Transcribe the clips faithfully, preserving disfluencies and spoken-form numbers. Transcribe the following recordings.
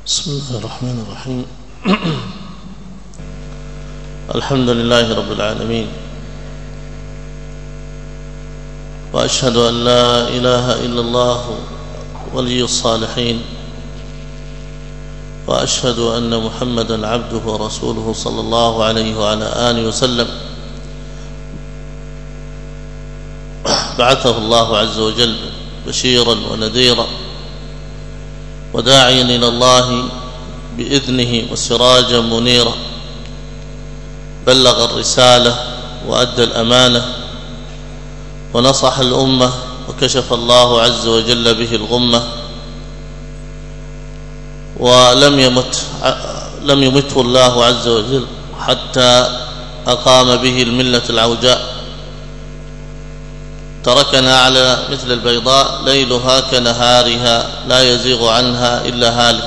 بسم الله الرحمن الرحيم. الحمد لله رب العالمين، وأشهد أن لا إله إلا الله ولي الصالحين، وأشهد أن محمدا عبده ورسوله صلى الله عليه وعلى آله وسلم، بعثه الله عز وجل بشيرا ونذيرا وداعيا إلى الله بإذنه وسراجا منيرا، بلغ الرسالة وأدى الأمانة ونصح الأمة، وكشف الله عز وجل به الغمة، ولم يمت لم يمته الله عز وجل حتى أقام به الملة العوجاء، تركنا على مثل البيضاء ليلها كنهارها لا يزيغ عنها إلا هالك،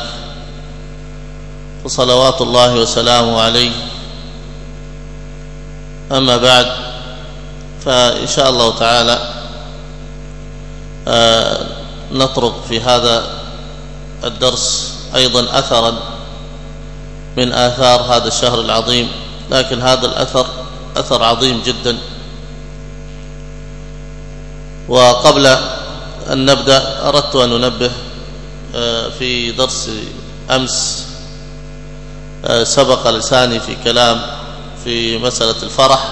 فصلوات الله وسلامه عليه. أما بعد، فإن شاء الله تعالى نطرق في هذا الدرس أيضا أثرا من آثار هذا الشهر العظيم، لكن هذا الأثر أثر عظيم جدا. وقبل أن نبدأ أردت أن أنبه في درس أمس سبق لساني في كلام في مسألة الفرح،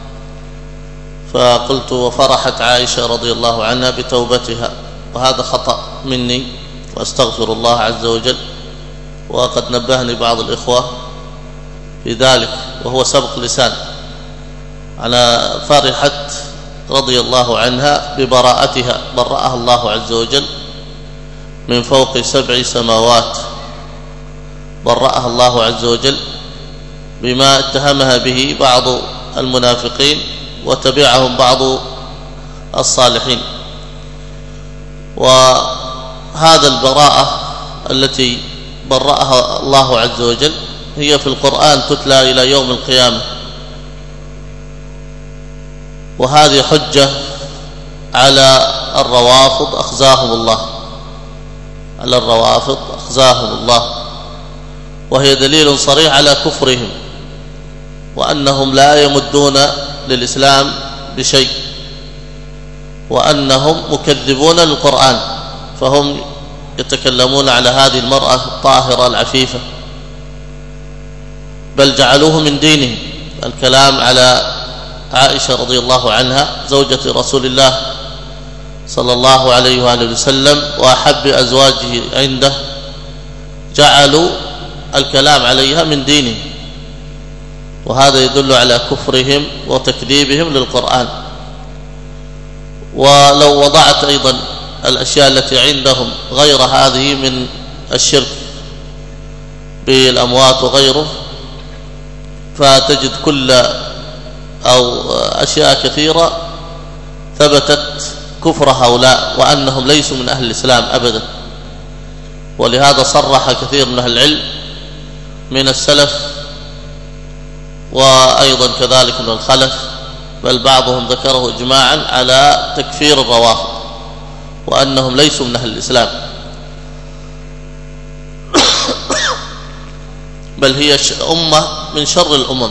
فقلت وفرحت عائشة رضي الله عنها بتوبتها، وهذا خطأ مني وأستغفر الله عز وجل، وقد نبهني بعض الإخوة في ذلك، وهو سبق لسان على فرحت رضي الله عنها ببراءتها، برأها الله عز وجل من فوق سبع سماوات، برأها الله عز وجل بما اتهمها به بعض المنافقين وتبعهم بعض الصالحين. وهذا البراءة التي برأها الله عز وجل هي في القرآن تتلى إلى يوم القيامة، وهذه حجة على الروافض أخزاهم الله، على الروافض أخزاهم الله، وهي دليل صريح على كفرهم، وأنهم لا يمدون للإسلام بشيء، وأنهم مكذبون للقرآن، فهم يتكلمون على هذه المرأة الطاهرة العفيفة، بل جعلوه من دينهم الكلام على عائشة رضي الله عنها زوجة رسول الله صلى الله عليه وآله وسلم وأحب أزواجه عنده، جعلوا الكلام عليها من دينهم، وهذا يدل على كفرهم وتكذيبهم للقرآن. ولو وضعت أيضا الأشياء التي عندهم غير هذه من الشرك بالأموات وغيره، فتجد كل أو أشياء كثيرة ثبتت كفر هؤلاء وأنهم ليسوا من أهل الإسلام أبدا. ولهذا صرح كثير من أهل العلم من السلف وأيضا كذلك من الخلف، بل بعضهم ذكره إجماعا على تكفير الروافض وأنهم ليسوا من أهل الإسلام، بل هي أمة من شر الأمم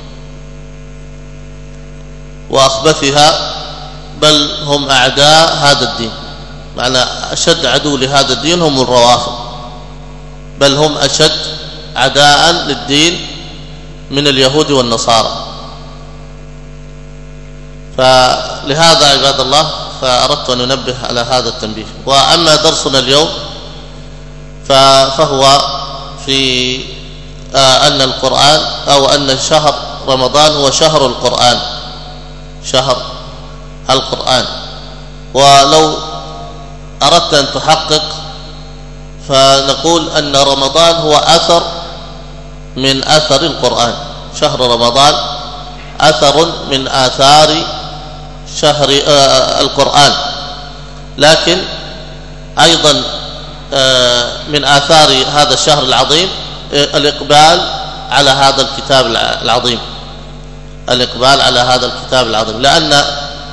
وأخبثها، بل هم أعداء هذا الدين، معنى أشد عدو لهذا الدين هم الروافض، بل هم أشد عداء للدين من اليهود والنصارى. فلهذا عباد الله فأردت أن ننبه على هذا التنبيه. وأما درسنا اليوم فهو في أن القرآن أو أن شهر رمضان هو شهر القرآن، شهر القرآن. ولو أردت أن تحقق فنقول أن رمضان هو أثر من أثر القرآن، شهر رمضان أثر من آثار شهر القرآن، لكن أيضا من آثار هذا الشهر العظيم الإقبال على هذا الكتاب العظيم، الإقبال على هذا الكتاب العظيم، لأن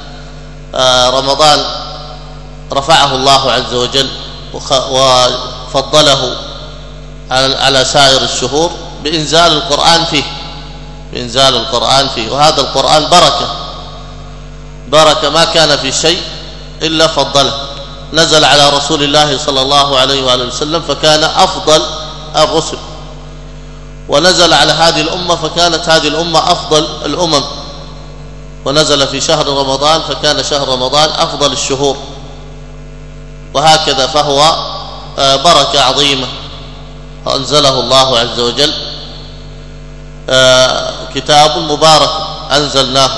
رمضان رفعه الله عز وجل وفضله على سائر الشهور بإنزال القرآن فيه بإنزال القرآن فيه وهذا القرآن بركة بركة ما كان في شيء إلا فضله. نزل على رسول الله صلى الله عليه وآله وسلم فكان أفضل الرسل، ونزل على هذه الأمة فكانت هذه الأمة أفضل الأمم، ونزل في شهر رمضان فكان شهر رمضان أفضل الشهور، وهكذا فهو بركة عظيمة أنزله الله عز وجل، كتاب مبارك أنزلناه.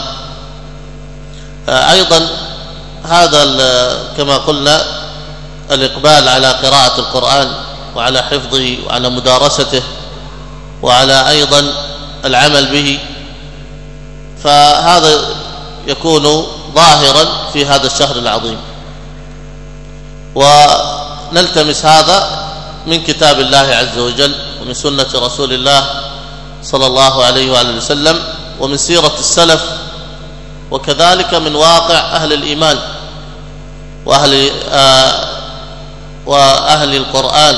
أيضا هذا كما قلنا الإقبال على قراءة القرآن وعلى حفظه وعلى مدارسته وعلى أيضا العمل به، فهذا يكون ظاهرا في هذا الشهر العظيم، ونلتمس هذا من كتاب الله عز وجل ومن سنة رسول الله صلى الله عليه وآله وسلم ومن سيرة السلف، وكذلك من واقع أهل الإيمان وأهل, آه وأهل القرآن.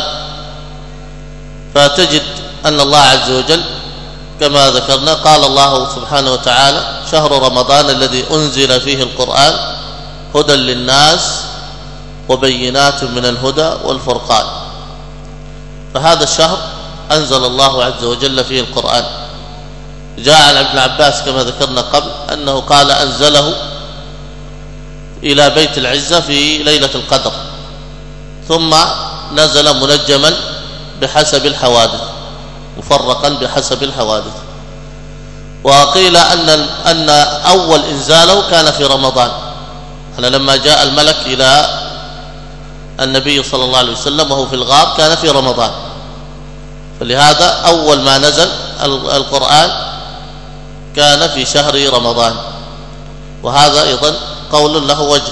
فتجد أن الله عز وجل كما ذكرنا قال الله سبحانه وتعالى: شهر رمضان الذي أنزل فيه القرآن هدى للناس وبينات من الهدى والفرقان. فهذا الشهر أنزل الله عز وجل فيه القرآن. جاء عن ابن عباس كما ذكرنا قبل أنه قال أنزله إلى بيت العزة في ليلة القدر، ثم نزل منجما بحسب الحوادث، مفرقا بحسب الحوادث. وقيل أن أن أول إنزاله كان في رمضان، أنا لما جاء الملك إلى النبي صلى الله عليه وسلم وهو في الغار كان في رمضان، فلهذا أول ما نزل القرآن كان في شهر رمضان، وهذا أيضا قول له وجه.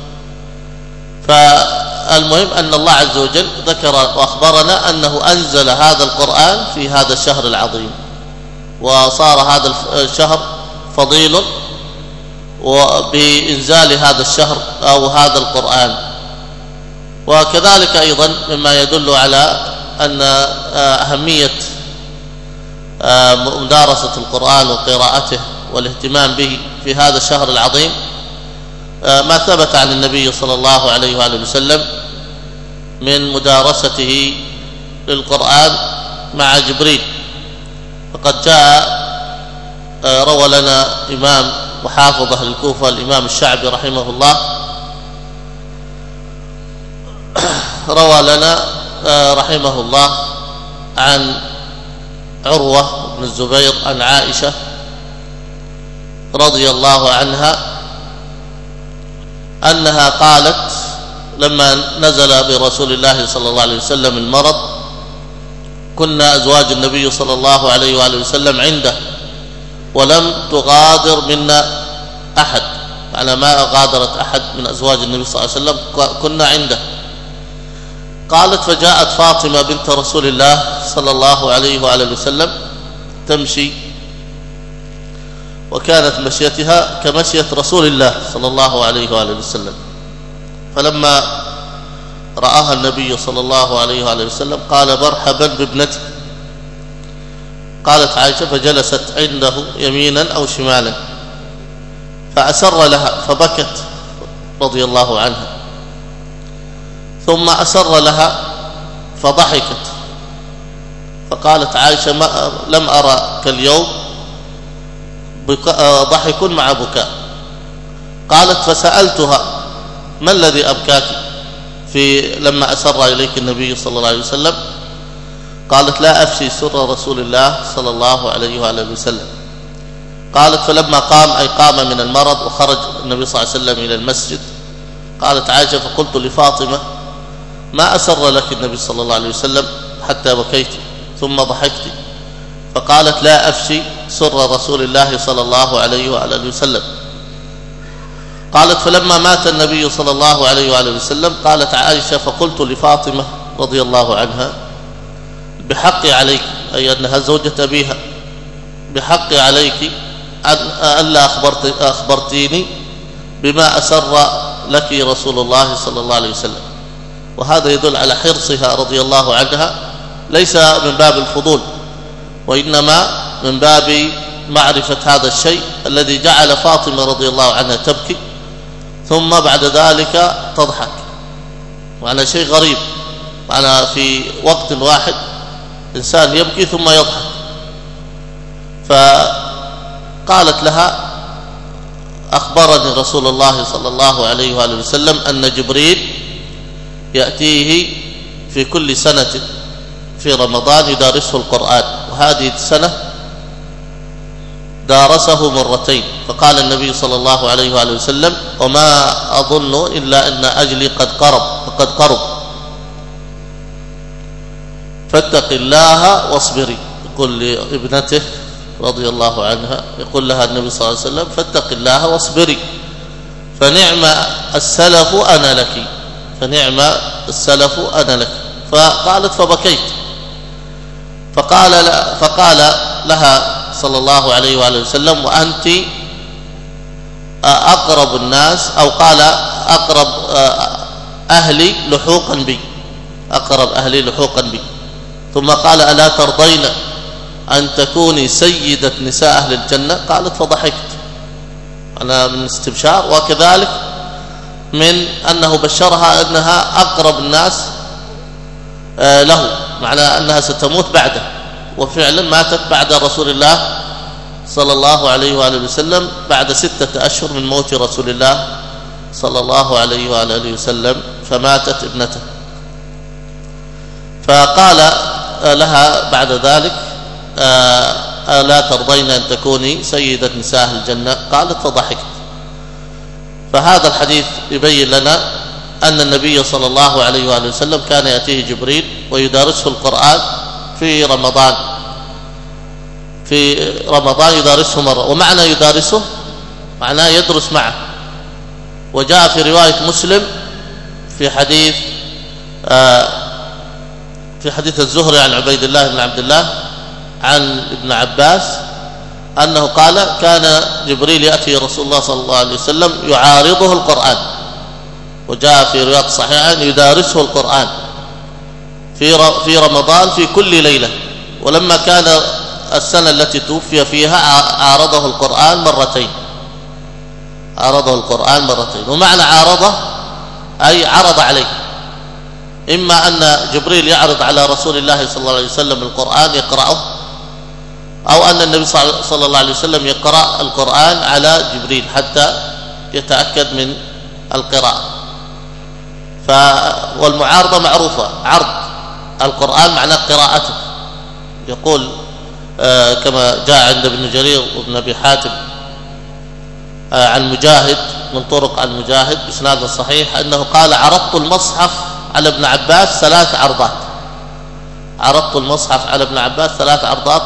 فالمهم أن الله عز وجل ذكر وأخبرنا أنه أنزل هذا القرآن في هذا الشهر العظيم، وصار هذا الشهر فضيل وبإنزال هذا الشهر أو هذا القرآن. وكذلك أيضا مما يدل على أن أهمية مدارسة القرآن وقراءته والاهتمام به في هذا الشهر العظيم ما ثبت عن النبي صلى الله عليه وآله وسلم من مدارسته للقرآن مع جبريل. فقد جاء روى لنا إمام وحافظ أهل الكوفة الإمام الشعبي رحمه الله، روى لنا رحمه الله عن عروة بن الزبير عن عائشة رضي الله عنها أنها قالت لما نزل برسول الله صلى الله عليه وسلم المرض: كنا أزواج النبي صلى الله عليه وآله وسلم عنده ولم تغادر منا أحد، على ما غادرت أحد من أزواج النبي صلى الله عليه وسلم، كنا عنده. قالت: فجاءت فاطمة بنت رسول الله صلى الله عليه وآله وسلم تمشي، وكانت مشيتها كمشية رسول الله صلى الله عليه وآله وسلم، فلما رآها النبي صلى الله عليه وآله وسلم قال: مرحبا بابنتي. قالت عائشة: فجلست عنده يمينا أو شمالا، فأسر لها فبكت رضي الله عنها، ثم أسر لها فضحكت، فقالت عائشة: ما لم أرى كاليوم ضحك مع بكاء. قالت: فسألتها: ما الذي أبكاك في لما أسر إليك النبي صلى الله عليه وسلم؟ قالت: لا أفشي سر رسول الله صلى الله عليه وآله وسلم. قالت: فلما قام أي قام من المرض وخرج النبي صلى الله عليه وسلم إلى المسجد، قالت عائشة: فقلت لفاطمة: ما أسر لك النبي صلى الله عليه وسلم حتى بكيت ثم ضحكت؟ فقالت: لا أفشي سر رسول الله صلى الله عليه وآله وسلم. قالت: فلما مات النبي صلى الله عليه وآله وسلم، قالت عائشة: فقلت لفاطمة رضي الله عنها: بحق عليك، أي أنها زوجة أبيها، بحق عليك ألا أخبرت أخبرتيني بما أسر لك رسول الله صلى الله عليه وسلم. وهذا يدل على حرصها رضي الله عنها ليس من باب الفضول، وإنما من باب معرفة هذا الشيء الذي جعل فاطمة رضي الله عنها تبكي ثم بعد ذلك تضحك. معنى شيء غريب، معنى في وقت واحد إنسان يبكي ثم يضحك. فقالت لها: أخبرني رسول الله صلى الله عليه وآله وسلم أن جبريل يأتيه في كل سنة في رمضان يدارسه القرآن، وهذه السنة دارسه مرتين. فقال النبي صلى الله عليه وآله وسلم: وما أظن إلا أن أجلي قد قرب قد قرب فاتق الله واصبري. يقول لابنته رضي الله عنها، يقول لها النبي صلى الله عليه وسلم: فاتق الله واصبري، فنعم السلف أنا لك، فنعم السلف أنا لك. فقالت: فبكيت. فقال فقال لها صلى الله عليه وآله وسلم: وأنت أقرب الناس، أو قال أقرب أهلي لحوقا بي، أقرب أهلي لحوقا بي. ثم قال: ألا ترضين أن تكوني سيدة نساء أهل الجنة؟ قالت: فضحكت. أنا من استبشار، وكذلك من أنه بشرها أنها أقرب الناس له، معنى أنها ستموت بعده، وفعلا ماتت بعد رسول الله صلى الله عليه وآله وسلم بعد ستة أشهر من موت رسول الله صلى الله عليه وآله وسلم، فماتت ابنته. فقال لها بعد ذلك: ألا ترضين أن تكوني سيدة نساء أهل الجنة؟ قالت: فضحكت. فهذا الحديث يبين لنا أن النبي صلى الله عليه وآله وسلم كان يأتيه جبريل ويدارسه القرآن في رمضان، في رمضان يدارسه مرة. ومعنى يدارسه معناه يدرس معه. وجاء في رواية مسلم في حديث في حديث الزهري عن عبيد الله بن عبد الله عن ابن عباس أنه قال: كان جبريل يأتي رسول الله صلى الله عليه وسلم يعارضه القرآن. وجاء في رواية صحيحة يدارسه القرآن في في رمضان في كل ليلة. ولما كان السنة التي توفي فيها عارضه القرآن مرتين، عارضه القرآن مرتين. ومعنى عارضه أي عرض عليه، إما أن جبريل يعرض على رسول الله صلى الله عليه وسلم القرآن يقرأه، أو أن النبي صلى الله عليه وسلم يقرأ القرآن على جبريل حتى يتأكد من القراءة. ف والمعارضة معروفة، عرض القرآن معناه قراءته. يقول آه كما جاء عند ابن جرير وابن أبي حاتم آه عن مجاهد من طرق عن مجاهد بإسناد صحيح أنه قال: عرضت المصحف على ابن عباس ثلاث عرضات، عرضت المصحف على ابن عباس ثلاث عرضات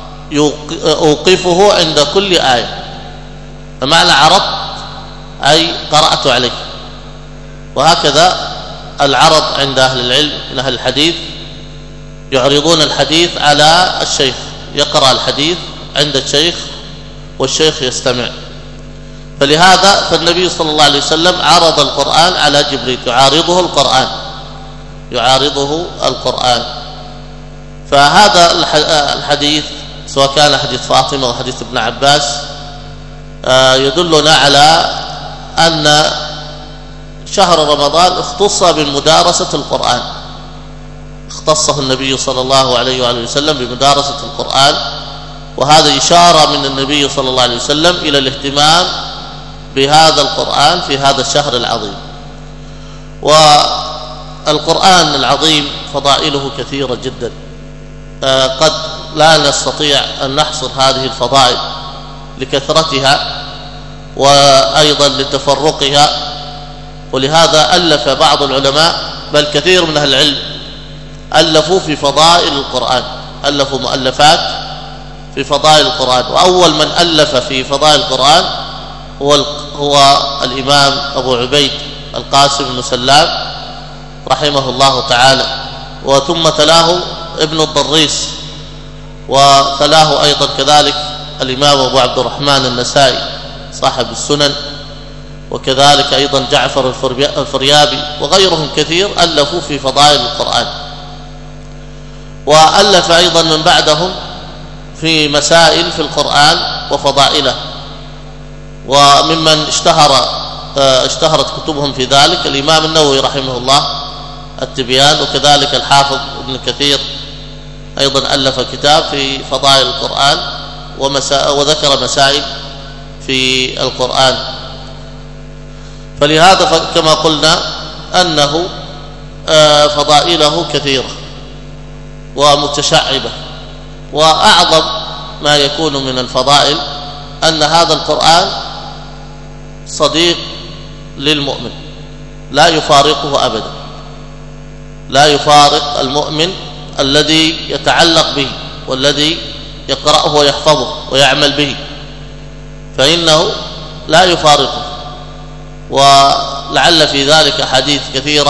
أوقفه عند كل آية. فمعنى عرضت أي قرأت عليه. وهكذا العرض عند أهل العلم من أهل الحديث، يعرضون الحديث على الشيخ، يقرأ الحديث عند الشيخ والشيخ يستمع. فلهذا فالنبي صلى الله عليه وسلم عرض القرآن على جبريل، يعارضه القرآن، يعارضه القرآن. فهذا الحديث سواء كان حديث فاطمة وحديث ابن عباس يدلنا على أن شهر رمضان اختص بالمدارسة القرآن، اختصه النبي صلى الله عليه وآله وسلم بمدارسة القرآن. وهذا إشارة من النبي صلى الله عليه وسلم إلى الاهتمام بهذا القرآن في هذا الشهر العظيم. والقرآن العظيم فضائله كثيرة جدا، قد لا نستطيع أن نحصر هذه الفضائل لكثرتها وأيضا لتفرقها. ولهذا ألف بعض العلماء بل كثير من أهل العلم ألفوا في فضائل القرآن، ألفوا مؤلفات في فضائل القرآن. وأول من ألف في فضائل القرآن هو هو الإمام أبو عبيد القاسم بن سلام رحمه الله تعالى، وثم تلاه ابن الضريس، وتلاه أيضا كذلك الإمام أبو عبد الرحمن النسائي صاحب السنن، وكذلك أيضا جعفر الفريابي وغيرهم كثير ألفوا في فضائل القرآن. وألف أيضا من بعدهم في مسائل في القرآن وفضائله، وممن اشتهر اشتهرت كتبهم في ذلك الإمام النووي رحمه الله التبيان، وكذلك الحافظ ابن كثير أيضا ألف كتاب في فضائل القرآن وذكر مسائل في القرآن. فلهذا كما قلنا أنه فضائله كثيرة ومتشعبة، وأعظم ما يكون من الفضائل أن هذا القرآن صديق للمؤمن لا يفارقه أبدا، لا يفارق المؤمن الذي يتعلق به والذي يقرأه ويحفظه ويعمل به، فإنه لا يفارقه. ولعل في ذلك حديث كثيرة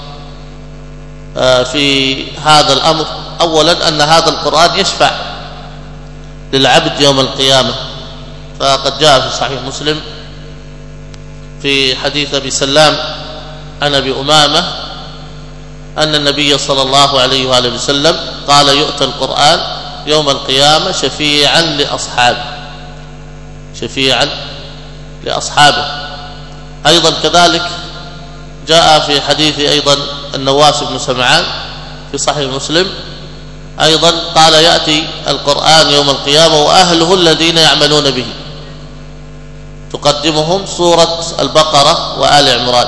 في هذا الأمر. أولا أن هذا القرآن يشفع للعبد يوم القيامة، فقد جاء في صحيح مسلم في حديث أبي سلام عن أبي أمامة أن النبي صلى الله عليه وآله وسلم قال: يؤتى القرآن يوم القيامة شفيعا لأصحابه، شفيعا لأصحابه. أيضا كذلك جاء في حديث أيضا النواس بن سمعان في صحيح مسلم أيضا قال: يأتي القرآن يوم القيامة وأهله الذين يعملون به، تقدمهم سورة البقرة وآل عمران.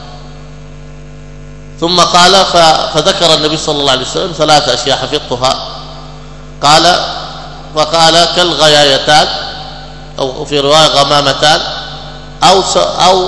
ثم قال فذكر النبي صلى الله عليه وسلم ثلاث أشياء حفظتها، قال فقال كالغيايتان أو في رواية غمامتان أو أو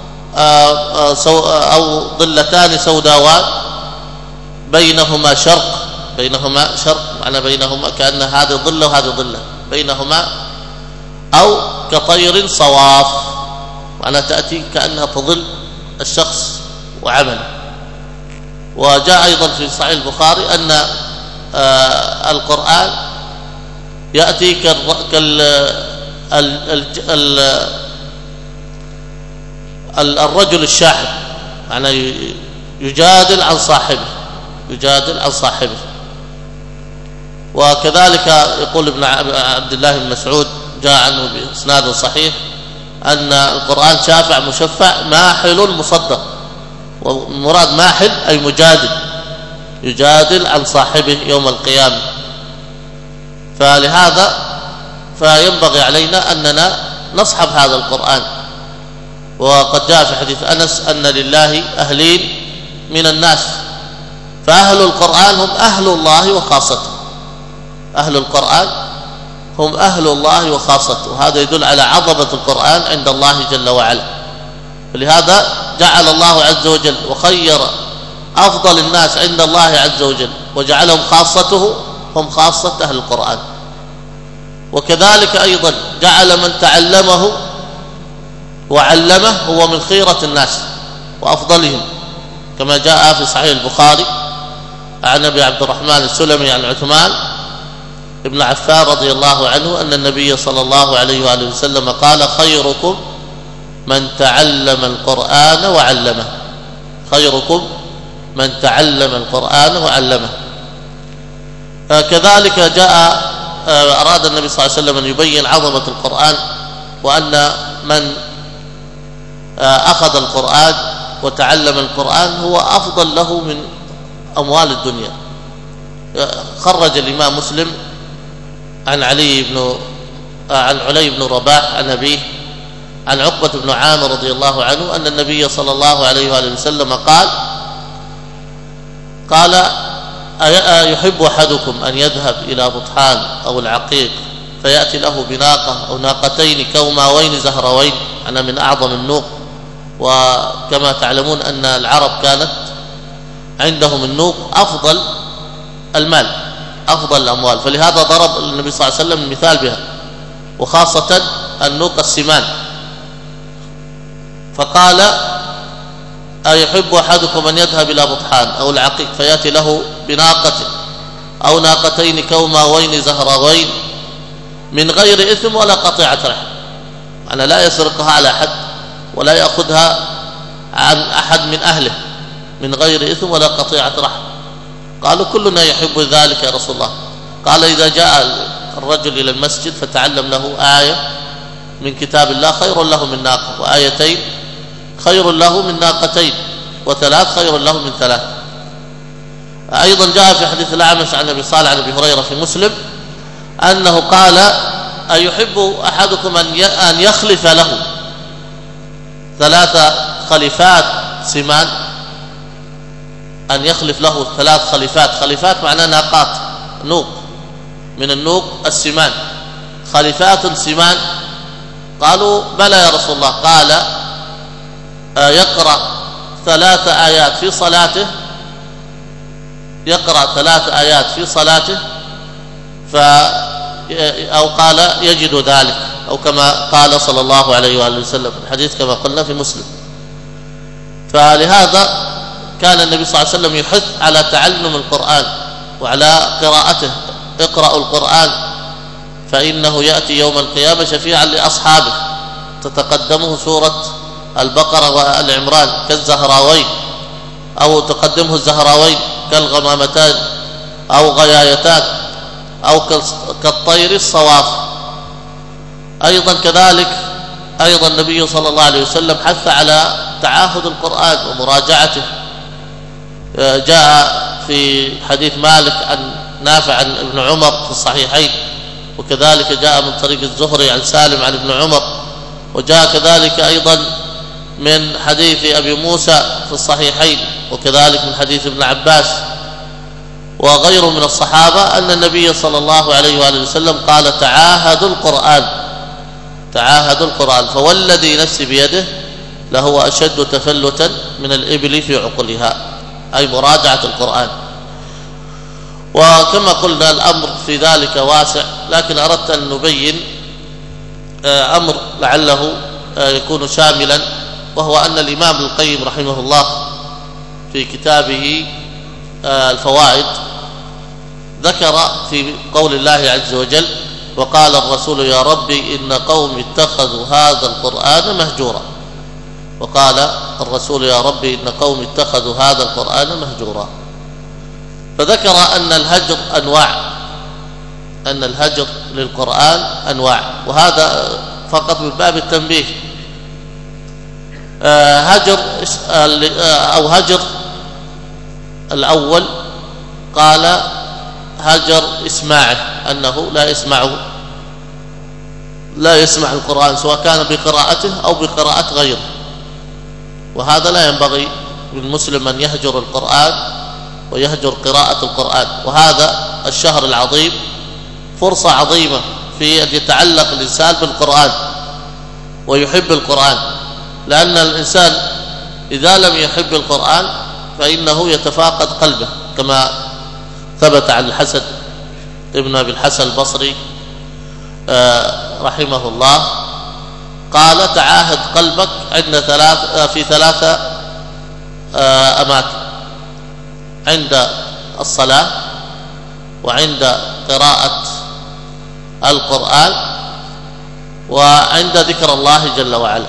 أو ضلتان سوداوان بينهما شرق، بينهما شرق معنى بينهما كأن هذه ضلة وهذه ضلة بينهما، أو كطير صواف معنى تأتي كأنها تظل الشخص وعمله. وجاء أيضا في صحيح البخاري أن القرآن يأتي كال الرجل الشاحب معنى يجادل عن صاحبه، يجادل عن صاحبه. وكذلك يقول ابن عبد الله بن مسعود جاء عنه بإسناد صحيح أن القرآن شافع مشفع ماحل مصدق، والمراد ماحل أي مجادل، يجادل عن صاحبه يوم القيامة. فلهذا فينبغي علينا أننا نصحب هذا القرآن. وقد جاء في حديث أنس أن لله أهلين من الناس، فأهل القرآن هم أهل الله وخاصته، أهل القرآن هم أهل الله وخاصته، وهذا يدل على عظمة القرآن عند الله جل وعلا. فلهذا جعل الله عز وجل وخير أفضل الناس عند الله عز وجل وجعلهم خاصته هم خاصة أهل القرآن. وكذلك أيضا جعل من تعلمه وعلمه هو من خيرة الناس وأفضلهم، كما جاء في صحيح البخاري عن أبي عبد الرحمن السلمي عن عثمان ابن عفان رضي الله عنه أن النبي صلى الله عليه وآله وسلم قال: خيركم من تعلم القرآن وعلمه، خيركم من تعلم القرآن وعلمه. كذلك جاء أراد النبي صلى الله عليه وسلم أن يبين عظمة القرآن، وأن من أخذ القرآن وتعلم القرآن هو أفضل له من أموال الدنيا. خرج الإمام مسلم عن علي بن عن علي بن رباح عن أبيه عن عقبة بن عامر رضي الله عنه أن النبي صلى الله عليه وآله وسلم قال قال أيحب أحدكم أن يذهب إلى بطحان أو العقيق فيأتي له بناقة أو ناقتين كوماوين زهروين، أنا من أعظم النوق. وكما تعلمون أن العرب كانت عندهم النوق أفضل المال، أفضل الأموال، فلهذا ضرب النبي صلى الله عليه وسلم المثال بها، وخاصة النوق السمان. فقال أيحب أحدكم أن يذهب إلى بطحان أو العقيق فيأتي له بناقة أو ناقتين كوماوين زهروين من غير إثم ولا قطيعة رحم، أنا لا يسرقها على أحد ولا يأخذها عن أحد من أهله، من غير إثم ولا قطيعة رحم. قالوا كلنا يحب ذلك يا رسول الله. قال إذا جاء الرجل إلى المسجد فتعلم له آية من كتاب الله خير له من ناقة، وآيتين خير له من ناقتين، وثلاث خير له من ثلاث. أيضا جاء في حديث الأعمش عن أبي صالح عن أبي هريرة في مسلم أنه قال أيحب أحدكم أن يخلف له ثلاث خليفات سمان، أن يخلف له ثلاث خليفات، خليفات معناه ناقات، نوق من النوق السمان، خليفات سمان. قالوا بلى يا رسول الله. قال يقرأ ثلاث آيات في صلاته، يقرأ ثلاث آيات في صلاته ف أو قال يجد ذلك، أو كما قال صلى الله عليه وآله وسلم، الحديث كما قلنا في مسلم. فلهذا كان النبي صلى الله عليه وسلم يحث على تعلم القرآن وعلى قراءته. اقرأوا القرآن فإنه يأتي يوم القيامة شفيعا لأصحابه، تتقدمه سورة البقرة وآل عمران كالزهراوين، أو تقدمه الزهراوين كالغمامتان أو غيايتان أو كالطير الصواف. أيضا كذلك أيضا النبي صلى الله عليه وسلم حث على تعاهد القرآن ومراجعته. جاء في حديث مالك عن نافع عن ابن عمر في الصحيحين، وكذلك جاء من طريق الزهري عن سالم عن ابن عمر، وجاء كذلك أيضا من حديث أبي موسى في الصحيحين، وكذلك من حديث ابن عباس وغيره من الصحابة أن النبي صلى الله عليه وآله وسلم قال تعاهدوا القرآن، تعاهدوا القرآن، فوالذي نفسي بيده لهو أشد تفلتا من الإبل في عقلها، أي مراجعة القرآن. وكما قلنا الأمر في ذلك واسع، لكن أردت أن نبين أمر لعله يكون شاملا، وهو أن الإمام ابن القيم رحمه الله في كتابه الفوائد ذكر في قول الله عز وجل وقال الرسول يا ربي إن قوم اتخذوا هذا القرآن مهجورا، وقال الرسول يا ربي إن قوم اتخذوا هذا القرآن مهجورا. فذكر أن الهجر أنواع، أن الهجر للقرآن أنواع، وهذا فقط من باب التنبيه. هجر أو هجر الأول قال هجر إسماعه، أنه لا يسمعه، لا يسمع القرآن سواء كان بقراءته أو بقراءة غيره، وهذا لا ينبغي للمسلم أن يهجر القرآن ويهجر قراءة القرآن. وهذا الشهر العظيم فرصة عظيمة في أن يتعلق الإنسان بالقرآن ويحب القرآن، لأن الإنسان إذا لم يحب القرآن فإنه يتفاقد قلبه، كما ثبت عن الحسن ابن أبي الحسن البصري رحمه الله قال تعاهد قلبك عند ثلاث في ثلاثة أماكن: عند الصلاة، وعند قراءة القرآن، وعند ذكر الله جل وعلا.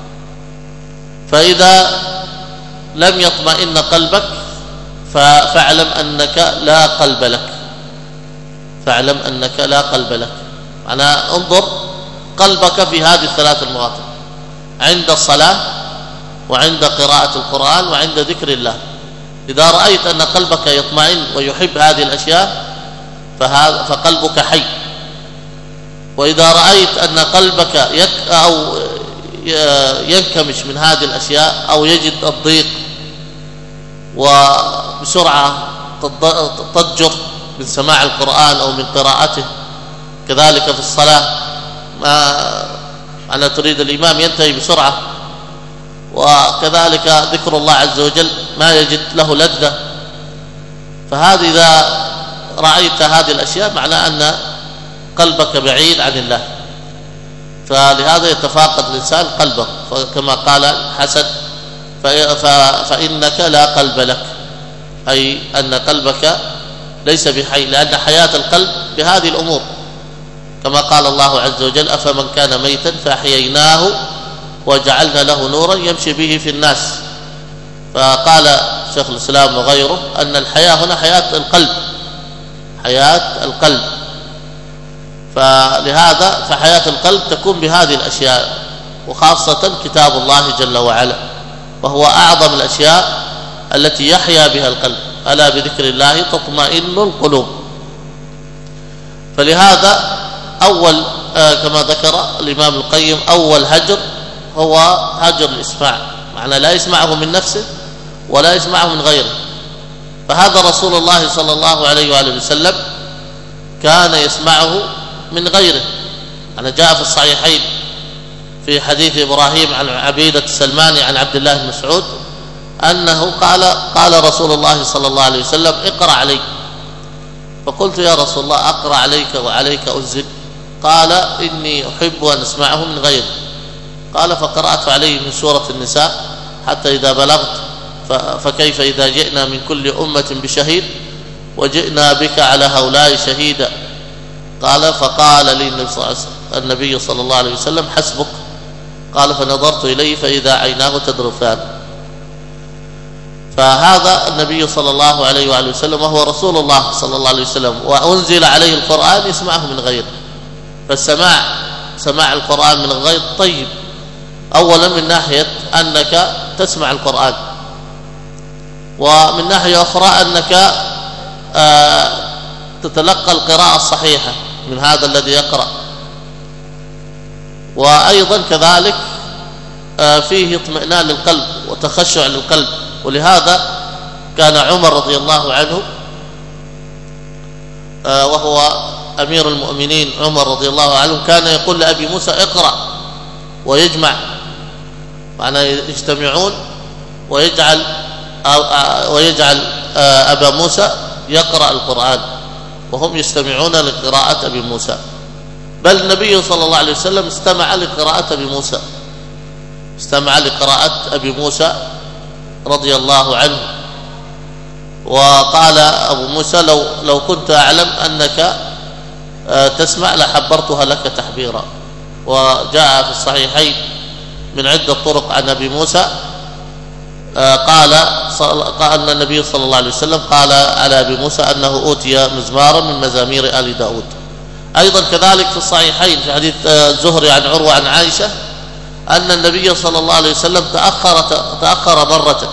فإذا لم يطمئن قلبك فاعلم أنك لا قلب لك، فاعلم أنك لا قلب لك. معناه انظر قلبك في هذه الثلاث المواطن: عند الصلاة، وعند قراءة القرآن، وعند ذكر الله. إذا رأيت أن قلبك يطمئن ويحب هذه الأشياء فهذا فقلبك حي. وإذا رأيت أن قلبك يك أو ينكمش من هذه الأشياء أو يجد الضيق وبسرعة تضجر من سماع القرآن أو من قراءته، كذلك في الصلاة ما أنا تريد الإمام ينتهي بسرعة، وكذلك ذكر الله عز وجل ما يجد له لذة. فهذه إذا رأيت هذه الأشياء معناه أن قلبك بعيد عن الله، فلهذا يتفاقد الإنسان قلبه، كما قال حسن فإنك لا قلب لك، أي أن قلبك ليس بحي، لأن حياة القلب بهذه الأمور، كما قال الله عز وجل أفمن كان ميتا فأحييناه وجعلنا له نورا يمشي به في الناس. فقال شيخ الإسلام وغيره أن الحياة هنا حياة القلب، حياة القلب. فلهذا فحياة القلب تكون بهذه الأشياء، وخاصة كتاب الله جل وعلا، وهو أعظم الأشياء التي يحيا بها القلب. ألا بذكر الله تطمئن القلوب. فلهذا أول آه كما ذكر الإمام القيم أول هجر هو هجر الإسماع، معنى لا يسمعه من نفسه ولا يسمعه من غيره. فهذا رسول الله صلى الله عليه وآله وسلم كان يسمعه من غيره. أنا جاء في الصحيحين في حديث إبراهيم عن عبيدة السلماني عن عبد الله بن مسعود أنه قال قال رسول الله صلى الله عليه وسلم اقرأ عليك. فقلت يا رسول الله أقرأ عليك وعليك أنزل؟ قال إني أحب أن أسمعه من غيره. قال فقرأت عليه من سورة النساء حتى إذا بلغت فكيف إذا جئنا من كل أمة بشهيد وجئنا بك على هؤلاء شهيدا. قال فقال لي النبي صلى الله عليه وسلم حسبك. قال فنظرت إليه فإذا عيناه تذرفان. فهذا النبي صلى الله عليه وآله وسلم وهو رسول الله صلى الله عليه وسلم، وأنزل عليه القرآن يسمعه من غيره. فالسماع سماع القرآن من الغير طيب، أولا من ناحية أنك تسمع القرآن، ومن ناحية أخرى أنك آه تتلقى القراءة الصحيحة من هذا الذي يقرأ. وأيضا كذلك آه فيه اطمئنان للقلب وتخشع للقلب. ولهذا كان عمر رضي الله عنه آه وهو أمير المؤمنين عمر رضي الله عنه كان يقول لأبي موسى اقرأ، ويجمع معنا يجتمعون ويجعل ويجعل أبا موسى يقرأ القرآن وهم يستمعون لقراءة أبي موسى. بل النبي صلى الله عليه وسلم استمع لقراءة أبي موسى استمع لقراءة أبي موسى رضي الله عنه. وقال أبو موسى لو, لو كنت أعلم أنك تسمع لحبرتها لك تحبيرا. وجاء في الصحيحين من عدة طرق عن أبي موسى قال أن النبي صلى الله عليه وسلم قال على أبي موسى أنه أوتي مزمارا من مزامير آل داود. أيضا كذلك في الصحيحين في حديث الزهري عن عروة عن عائشة أن النبي صلى الله عليه وسلم تأخر تأخر مرة،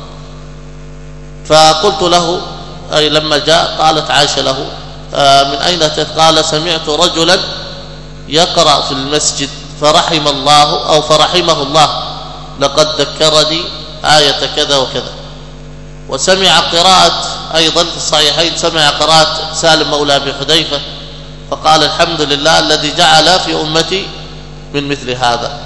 فقلت له أي لما جاء قالت عائشة له من أين أتيت؟ قال سمعت رجلا يقرأ في المسجد فرحم الله أو فرحمه الله لقد ذكرني آية كذا وكذا. وسمع قراءة أيضا في الصحيحين سمع قراءة سالم مولى أبي حذيفة فقال الحمد لله الذي جعل في أمتي من مثل هذا.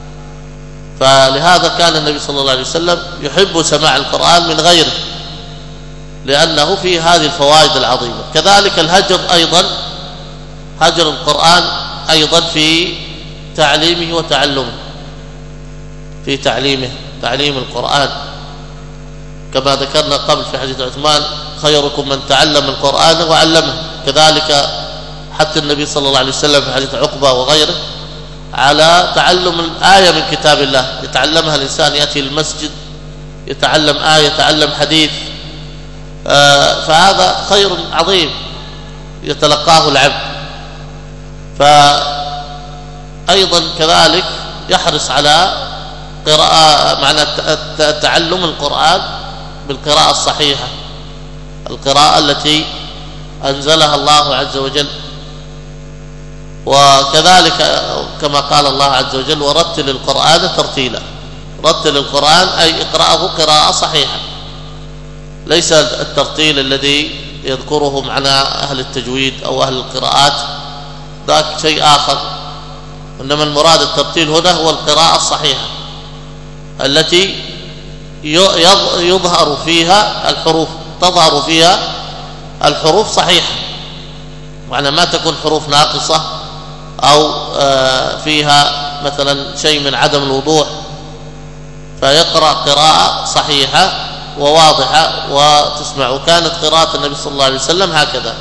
فلهذا كان النبي صلى الله عليه وسلم يحب سماع القرآن من غيره لأنه فيه هذه الفوائد العظيمة. كذلك الهجر أيضا هجر القرآن أيضا في تعليمه وتعلمه، في تعليمه تعليم القرآن كما ذكرنا قبل في حديث عثمان خيركم من تعلم القرآن وعلمه. كذلك حتى النبي صلى الله عليه وسلم في حديث عقبة وغيره على تعلم الآية من كتاب الله، يتعلمها الإنسان يأتي للمسجد يتعلم آية يتعلم حديث، آه فهذا خير عظيم يتلقاه العبد. فأيضا كذلك يحرص على قراءة معنى تعلم القرآن بالقراءة الصحيحة، القراءة التي أنزلها الله عز وجل. وكذلك كما قال الله عز وجل ورتل القرآن ترتيلا. رتل القرآن أي اقرأه قراءة صحيحة، ليس الترتيل الذي يذكره معنا أهل التجويد أو أهل القراءات، ذاك شيء آخر. إنما المراد الترتيل هنا هو القراءة الصحيحة التي يظهر فيها الحروف تظهر فيها الحروف صحيحة، معنى ما تكون حروف ناقصة أو فيها مثلا شيء من عدم الوضوح، فيقرأ قراءة صحيحة وواضحة وتسمع. وكانت قراءة النبي صلى الله عليه وسلم هكذا.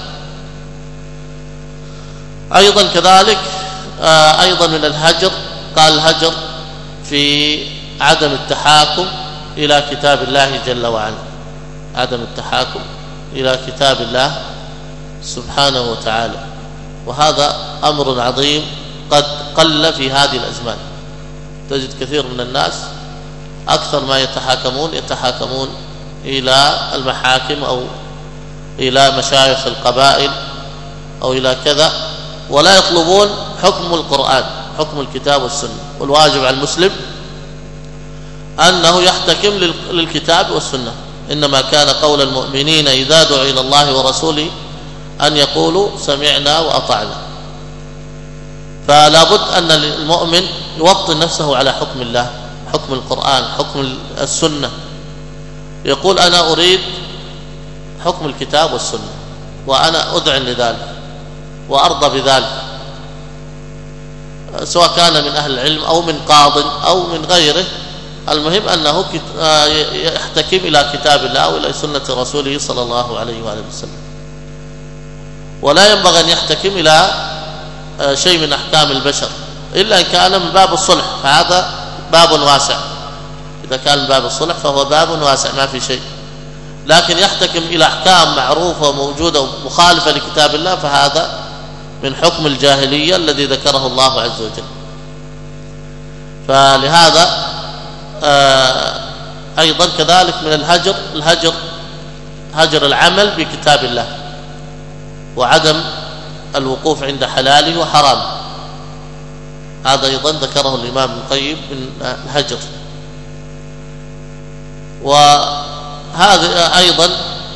أيضا كذلك أيضا من الهجر قال الهجر في عدم التحاكم إلى كتاب الله جل وعلا، عدم التحاكم إلى كتاب الله سبحانه وتعالى. وهذا أمر عظيم قد قل في هذه الأزمان. تجد كثير من الناس أكثر ما يتحاكمون يتحاكمون إلى المحاكم أو إلى مشايخ القبائل أو إلى كذا، ولا يطلبون حكم القرآن، حكم الكتاب والسنة. والواجب على المسلم أنه يحتكم للكتاب والسنة. إنما كان قول المؤمنين إذا دعوا إلى الله ورسوله أن يقولوا سمعنا وأطعنا. فلا بد أن المؤمن يوطن نفسه على حكم الله، حكم القرآن، حكم السنة. يقول أنا أريد حكم الكتاب والسنة وأنا أذعن لذلك وأرضى بذلك، سواء كان من أهل العلم أو من قاض أو من غيره. المهم أنه يحتكم إلى كتاب الله أو إلى سنة رسوله صلى الله عليه وآله وسلم. ولا ينبغي أن يحتكم إلى شيء من أحكام البشر إلا إن كان من باب الصلح، فهذا باب واسع. إذا كان من باب الصلح فهو باب واسع ما في شيء. لكن يحتكم إلى أحكام معروفة وموجودة ومخالفة لكتاب الله فهذا من حكم الجاهلية الذي ذكره الله عز وجل. فلهذا آه أيضا كذلك من الهجر الهجر هجر العمل بكتاب الله وعدم الوقوف عند حلاله وحرامه. هذا أيضا ذكره الإمام ابن القيم من الهجر. وهذه أيضا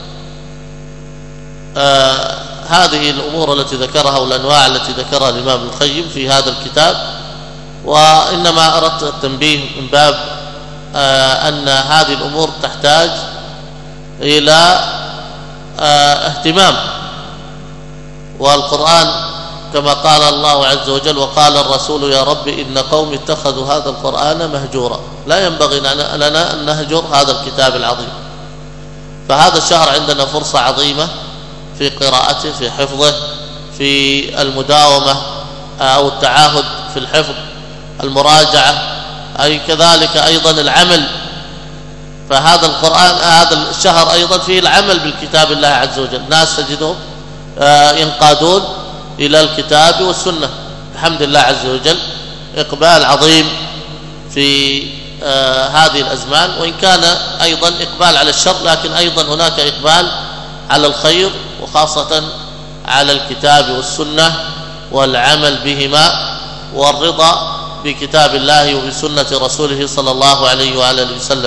آه هذه الأمور التي ذكرها والأنواع التي ذكرها الإمام ابن القيم في هذا الكتاب. وإنما أردت التنبيه من باب آه أن هذه الأمور تحتاج إلى آه اهتمام. والقرآن كما قال الله عز وجل وقال الرسول يا رب إن قوم اتخذوا هذا القرآن مهجورا. لا ينبغي لنا أن نهجر هذا الكتاب العظيم. فهذا الشهر عندنا فرصة عظيمة في قراءته، في حفظه، في المداومة أو التعاهد في الحفظ، المراجعة، أي كذلك أيضا العمل. فهذا القرآن هذا الشهر أيضا فيه العمل بالكتاب الله عز وجل. ناس تجدهم ينقادون إلى الكتاب والسنة الحمد لله عز وجل. إقبال عظيم في هذه الأزمان، وإن كان أيضا إقبال على الشر لكن أيضا هناك إقبال على الخير، وخاصة على الكتاب والسنة والعمل بهما والرضا بكتاب الله وبسنة رسوله صلى الله عليه وآله وسلم.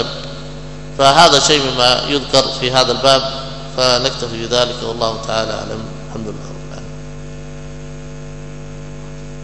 فهذا شيء مما يذكر في هذا الباب، فنكتفي بذلك والله تعالى أعلم. الحمد لله.